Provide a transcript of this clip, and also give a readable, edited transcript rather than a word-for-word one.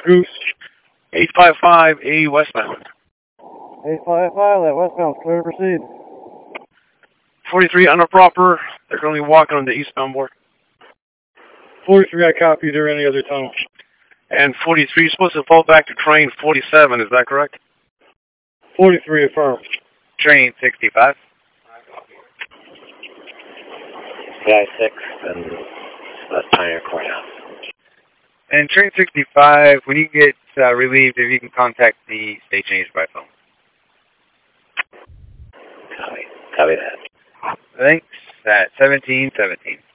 Goose. 855A westbound. 855, that westbound, clear to proceed. 43 under proper. They're currently walking on the eastbound board. 43, I copy. There any other tunnel? And 43 is supposed to fall back to train 47, is that correct? 43, affirmed. Train 65. Guy 6 and Pioneer Courthouse. And train 65, when you get relieved, if you can contact the state change by phone. Copy that. Thanks. At 1717.